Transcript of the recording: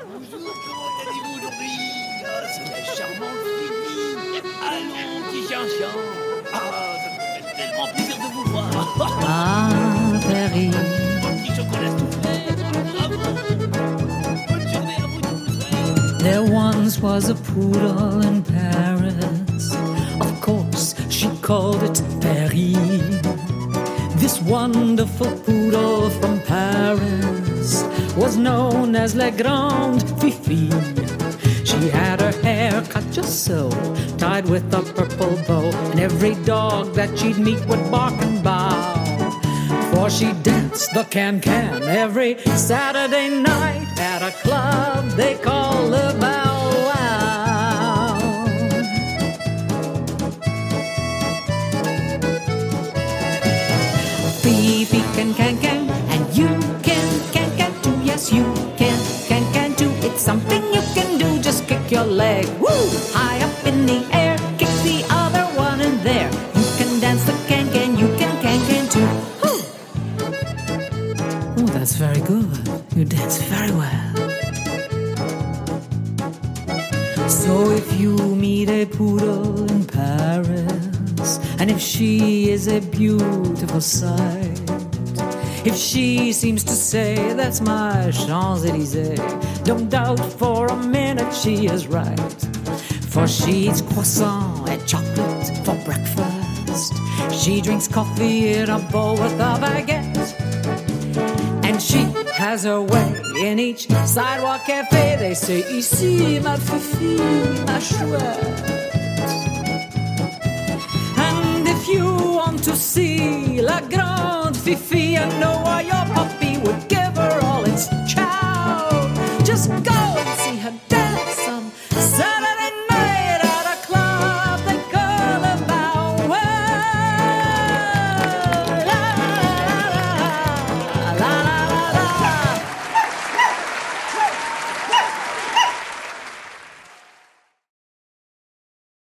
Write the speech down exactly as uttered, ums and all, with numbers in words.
Bonjour, comment allez-vous aujourd'hui? Ah, c'est la charmante Fifi. Allons, petit chien-chien. Ah, ça me fait tellement plaisir de vous voir. Ah, Paris. Un petit chocolat soufflé. Bravo. Bonne journée à vous tous. There once was a poodle in Paris. Of course, she called it Paris. This wonderful poodle from Paris was known as La Grande Fifi. She had her hair cut just so, tied with a purple bow, and every dog that she'd meet would bark and bow. For she danced the can-can every Saturday night at a club they call the Bow Wow. Fifi can can-can, and you can can-can too. Yes, you can can-can too. It's something you can do. Just kick your leg, woo, high up in the air. Kick the other one in there. You can dance the can-can, you can can-can too. Oh, that's very good. You dance very well. So if you meet a poodle in Paris, and if she is a beautiful sight, if she seems to say, that's my Champs-Élysées, don't doubt for a minute she is right. For she eats croissant and chocolate for breakfast. She drinks coffee in a bowl with a baguette. And she has her way in each sidewalk cafe. They say, ici, ma fifi, ma chouette. And if you want to see La Grande Fifi, I know why your papa